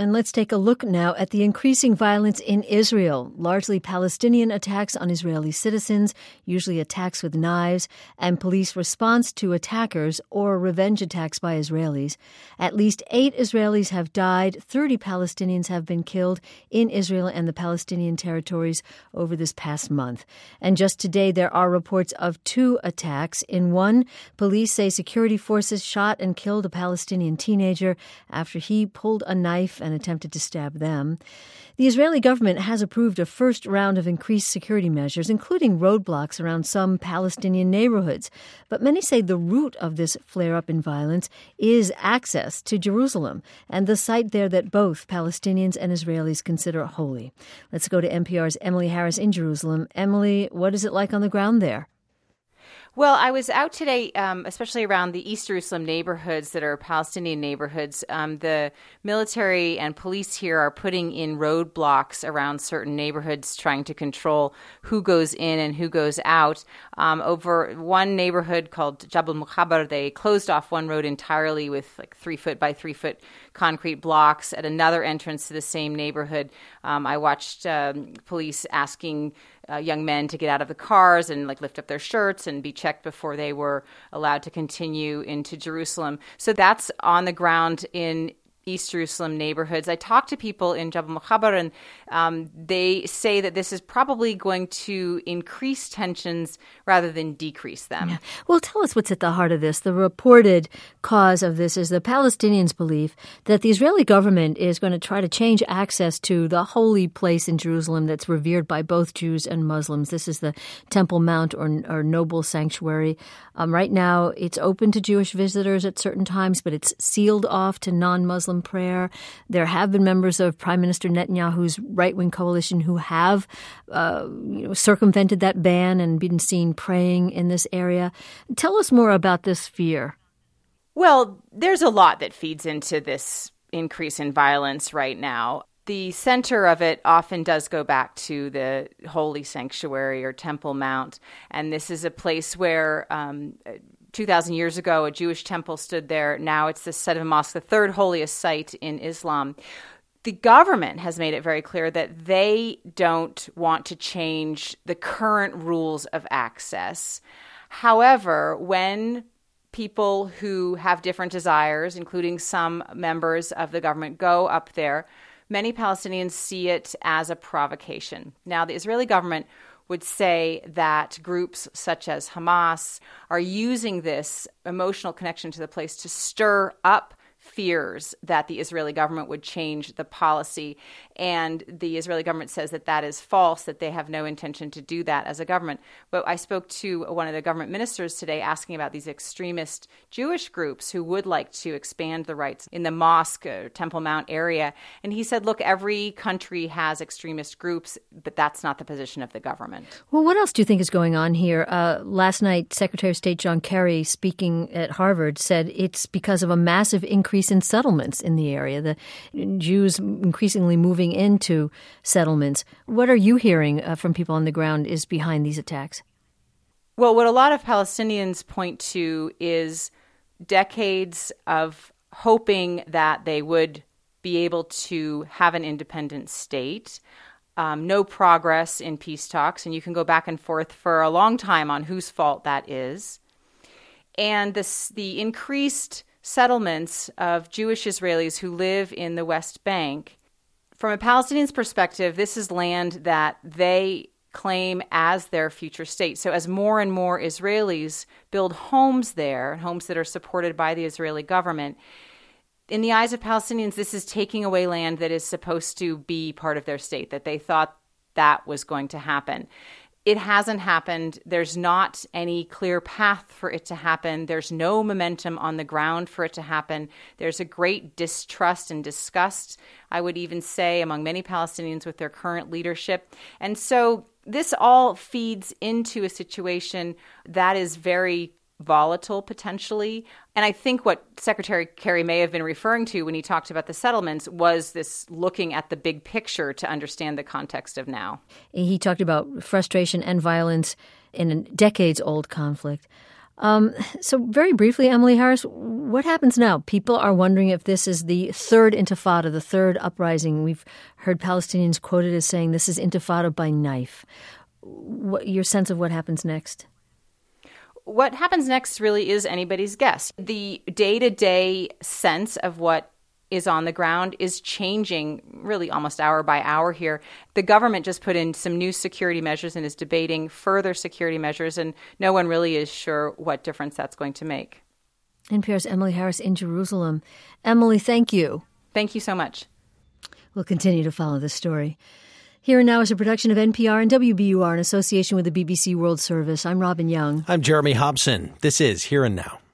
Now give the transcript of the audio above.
And let's take a look now at the increasing violence in Israel, largely Palestinian attacks on Israeli citizens, usually attacks with knives, and police response to attackers or revenge attacks by Israelis. At least 8 Israelis have died, 30 Palestinians have been killed in Israel and the Palestinian territories over this past month. And just today, there are reports of 2 attacks. In one, police say security forces shot and killed a Palestinian teenager after he pulled a knife and attempted to stab them. The Israeli government has approved a first round of increased security measures, including roadblocks around some Palestinian neighborhoods. But many say the root of this flare-up in violence is access to Jerusalem and the site there that both Palestinians and Israelis consider holy. Let's go to NPR's Emily Harris in Jerusalem. Emily, what is it like on the ground there? Well, I was out today, especially around the East Jerusalem neighborhoods that are Palestinian neighborhoods. The military and police here are putting in roadblocks around certain neighborhoods, trying to control who goes in and who goes out. Over one neighborhood called Jabal Mukhabar, they closed off one road entirely with like 3-foot by 3-foot concrete blocks. At another entrance to the same neighborhood, I watched police asking young men to get out of the cars and lift up their shirts and be checked before they were allowed to continue into Jerusalem. So that's on the ground in East Jerusalem neighborhoods. I talked to people in Jabal Mukhabar, and they say that this is probably going to increase tensions rather than decrease them. Yeah. Well, tell us what's at the heart of this. The reported cause of this is the Palestinians' belief that the Israeli government is going to try to change access to the holy place in Jerusalem that's revered by both Jews and Muslims. This is the Temple Mount or Noble Sanctuary. Right now, it's open to Jewish visitors at certain times, but it's sealed off to non-Muslim prayer. There have been members of Prime Minister Netanyahu's right-wing coalition who have circumvented that ban and been seen praying in this area. Tell us more about this fear. Well, there's a lot that feeds into this increase in violence right now. The center of it often does go back to the holy sanctuary or Temple Mount, and this is a place where 2,000 years ago, a Jewish temple stood there. Now it's the site of a mosque, the third holiest site in Islam. The government has made it very clear that they don't want to change the current rules of access. However, when people who have different desires, including some members of the government, go up there, many Palestinians see it as a provocation. Now, the Israeli government would say that groups such as Hamas are using this emotional connection to the place to stir up fears that the Israeli government would change the policy. And the Israeli government says that that is false, that they have no intention to do that as a government. But I spoke to one of the government ministers today asking about these extremist Jewish groups who would like to expand the rights in the mosque or Temple Mount area. And he said, look, every country has extremist groups, but that's not the position of the government. Well, what else do you think is going on here? Last night, Secretary of State John Kerry, speaking at Harvard, said it's because of a massive increase in settlements in the area, the Jews increasingly moving into settlements. What are you hearing from people on the ground is behind these attacks? Well, what a lot of Palestinians point to is decades of hoping that they would be able to have an independent state, no progress in peace talks, and you can go back and forth for a long time on whose fault that is. And the increased settlements of Jewish Israelis who live in the West Bank. From a Palestinian's perspective, this is land that they claim as their future state. So as more and more Israelis build homes there, homes that are supported by the Israeli government, in the eyes of Palestinians, this is taking away land that is supposed to be part of their state, that they thought that was going to happen. It hasn't happened. There's not any clear path for it to happen. There's no momentum on the ground for it to happen. There's a great distrust and disgust, I would even say, among many Palestinians with their current leadership. And so this all feeds into a situation that is very volatile potentially. And I think what Secretary Kerry may have been referring to when he talked about the settlements was this looking at the big picture to understand the context of now. He talked about frustration and violence in a decades-old conflict. So very briefly, Emily Harris, what happens now? People are wondering if this is the third intifada, the third uprising. We've heard Palestinians quoted as saying this is intifada by knife. Your sense of what happens next? What happens next really is anybody's guess. The day-to-day sense of what is on the ground is changing really almost hour by hour here. The government just put in some new security measures and is debating further security measures, and no one really is sure what difference that's going to make. NPR's Emily Harris in Jerusalem. Emily, thank you. Thank you so much. We'll continue to follow this story. Here and Now is a production of NPR and WBUR in association with the BBC World Service. I'm Robin Young. I'm Jeremy Hobson. This is Here and Now.